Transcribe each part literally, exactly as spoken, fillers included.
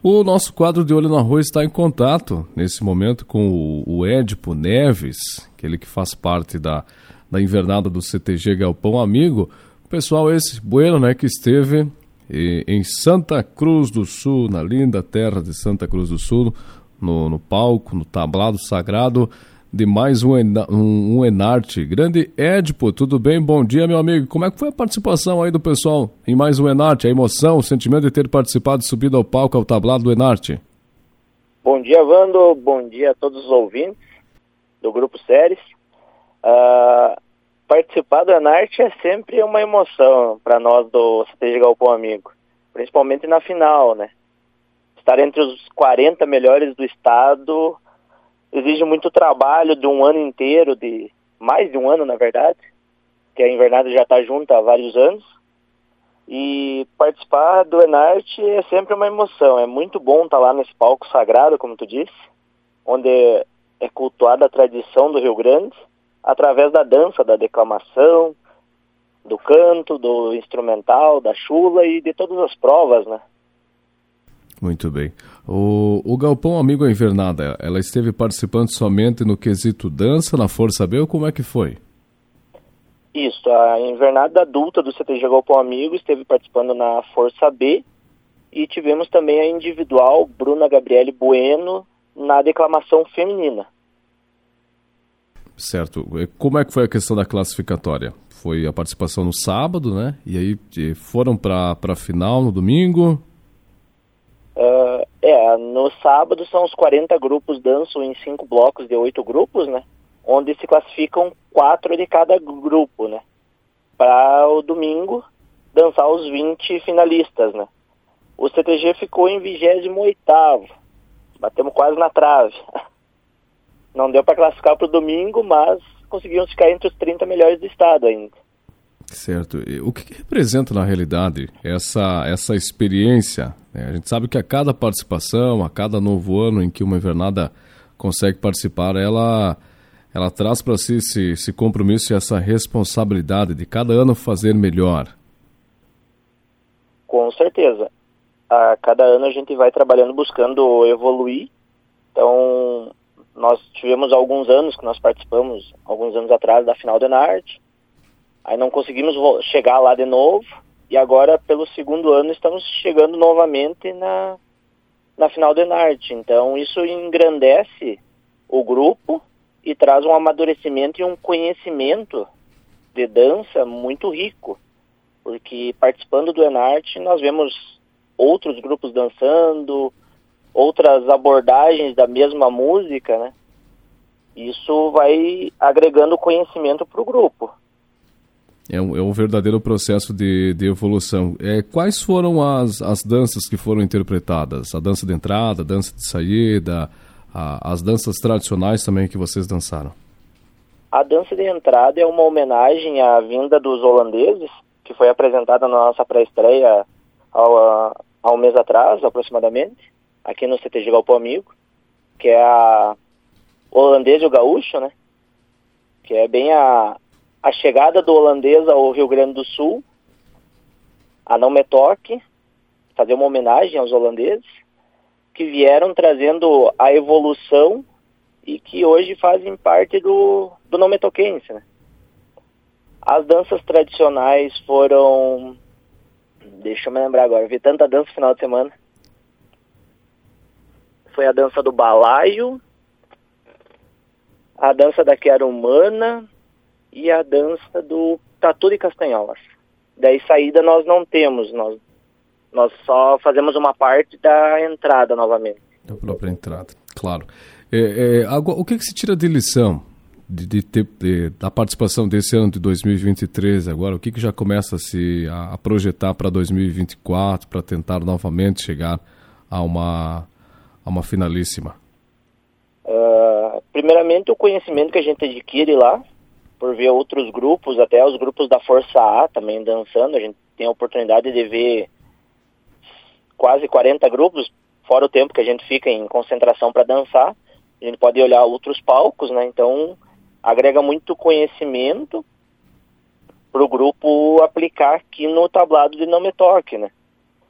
O nosso quadro de Olho no Arroz está em contato, nesse momento, com o, o Édipo Neves, aquele que faz parte da, da invernada do C T G Galpão Amigo. O pessoal esse, bueno, né, que esteve e, em Santa Cruz do Sul, na linda terra de Santa Cruz do Sul, no, no palco, no tablado sagrado de mais um, um, um Enarte. Grande Édipo, tudo bem? Bom dia, meu amigo. Como é que foi a participação aí do pessoal em mais um Enarte? A emoção, o sentimento de ter participado e subido ao palco, ao tablado do Enarte? Bom dia, Wando. Bom dia a todos os ouvintes do Grupo Séries. Uh, participar do Enarte é sempre uma emoção para nós do C T G Galpão Amigo, principalmente na final, né? Estar entre os quarenta melhores do estado exige muito trabalho de um ano inteiro, de mais de um ano, na verdade, que a invernada já está junta há vários anos. E participar do Enarte é sempre uma emoção. É muito bom estar lá nesse palco sagrado, como tu disse, onde é cultuada a tradição do Rio Grande, através da dança, da declamação, do canto, do instrumental, da chula e de todas as provas, né? Muito bem. O, o Galpão Amigo a Invernada, ela esteve participando somente no quesito dança, na Força B, ou como é que foi? Isso, a invernada adulta do C T G Galpão Amigo esteve participando na Força B e tivemos também a individual Bruna Gabriele Bueno na declamação feminina. Certo. Como é que foi a questão da classificatória? Foi a participação no sábado, né? E aí foram para a final no domingo? Uh, é, no sábado são os quarenta grupos, dançam em cinco blocos de oito grupos, né? Onde se classificam quatro de cada grupo, né? Para o domingo dançar os vinte finalistas, né? O C T G ficou em vigésimo oitavo, batemos quase na trave. Não deu para classificar para o domingo, mas conseguimos ficar entre os trinta melhores do estado ainda. Certo. E o que, que representa na realidade essa, essa experiência? A gente sabe que a cada participação, a cada novo ano em que uma invernada consegue participar, ela, ela traz para si esse, esse compromisso e essa responsabilidade de cada ano fazer melhor. Com certeza. A cada ano a gente vai trabalhando, buscando evoluir. Então, nós tivemos alguns anos que nós participamos, alguns anos atrás, da final do Enarte. Aí não conseguimos chegar lá de novo, e agora, pelo segundo ano, estamos chegando novamente na, na final do Enarte. Então, isso engrandece o grupo e traz um amadurecimento e um conhecimento de dança muito rico. Porque participando do Enarte, nós vemos outros grupos dançando, outras abordagens da mesma música, né? Isso vai agregando conhecimento para o grupo. É um, é um verdadeiro processo de, de evolução. É, quais foram as, as danças que foram interpretadas? A dança de entrada, a dança de saída, a, as danças tradicionais também que vocês dançaram? A dança de entrada é uma homenagem à vinda dos holandeses, que foi apresentada na nossa pré-estreia há um mês atrás, aproximadamente, aqui no C T G Galpão Amigo, que é a holandês e o gaúcho, né? Que é bem a... a chegada do holandês ao Rio Grande do Sul, a Não Me Toque, fazer uma homenagem aos holandeses, que vieram trazendo a evolução e que hoje fazem parte do, do Não Me Toquense, né? As danças tradicionais foram... Deixa eu me lembrar agora, vi tanta dança no final de semana. Foi a dança do balaio, a dança da Quera Humana, e a dança do Tatu de Castanholas. Daí saída nós não temos, nós, nós só fazemos uma parte da entrada novamente. Da própria entrada, claro. É, é, agora, o que, que se tira de lição de, de, de, de, da participação desse ano de dois mil e vinte e três agora? O que, que já começa a se a, a projetar para dois mil e vinte e quatro, para tentar novamente chegar a uma, a uma finalíssima? Uh, primeiramente o conhecimento que a gente adquire lá, por ver outros grupos, até os grupos da Força A também dançando. A gente tem a oportunidade de ver quase quarenta grupos, fora o tempo que a gente fica em concentração para dançar. A gente pode olhar outros palcos, né? Então, agrega muito conhecimento para o grupo aplicar aqui no tablado de Não Me Toque, né?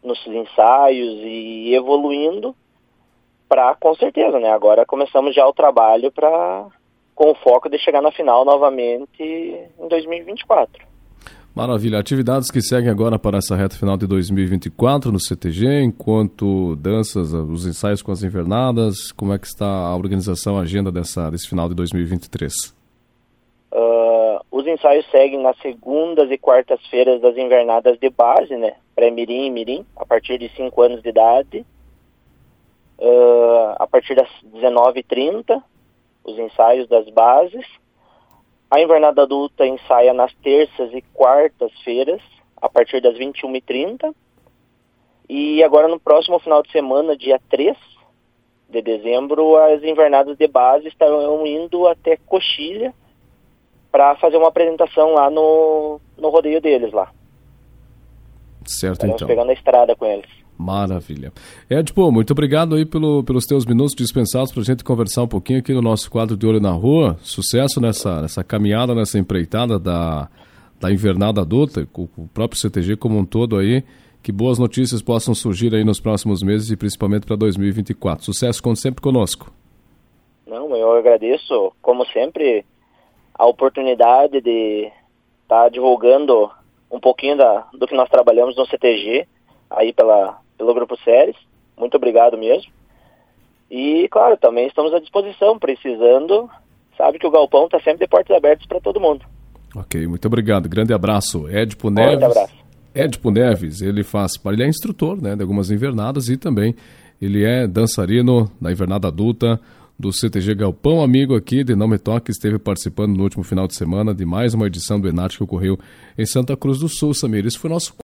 nos ensaios e evoluindo para, com certeza, né? Agora começamos já o trabalho para, com o foco de chegar na final novamente em dois mil e vinte e quatro. Maravilha. Atividades que seguem agora para essa reta final de dois mil e vinte e quatro no C T G, enquanto danças, os ensaios com as invernadas, como é que está a organização, a agenda dessa, desse final de dois mil e vinte e três? Uh, os ensaios seguem nas segundas e quartas-feiras das invernadas de base, né? Pré-mirim e mirim, a partir de cinco anos de idade. Uh, a partir das dezenove e trinta, os ensaios das bases. A invernada adulta ensaia nas terças e quartas-feiras, a partir das vinte e uma e trinta. E agora no próximo final de semana, dia três de dezembro, as invernadas de base estarão indo até Coxilha para fazer uma apresentação lá no, no rodeio deles lá. Certo, Estaremos então. pegando a estrada com eles. Maravilha. Edipo, muito obrigado aí pelo, pelos teus minutos dispensados para a gente conversar um pouquinho aqui no nosso quadro de Olho na Rua. Sucesso nessa, nessa caminhada, nessa empreitada da, da invernada adulta, com o próprio C T G como um todo aí. Que boas notícias possam surgir aí nos próximos meses e principalmente para dois mil e vinte e quatro. Sucesso, como sempre, conosco. Não, eu agradeço, como sempre, a oportunidade de estar tá divulgando um pouquinho da, do que nós trabalhamos no C T G, aí pela, pelo Grupo Séries. Muito obrigado mesmo. E, claro, também estamos à disposição, precisando, sabe que o Galpão está sempre de portas abertas para todo mundo. Ok, muito obrigado. Grande abraço. Edipo Neves. Grande abraço. Edipo Neves, ele faz, ele é instrutor, né, de algumas invernadas e também ele é dançarino da invernada adulta do C T G Galpão Amigo aqui de Não Me Toque, esteve participando no último final de semana de mais uma edição do Enarte que ocorreu em Santa Cruz do Sul, Samir. Isso foi nosso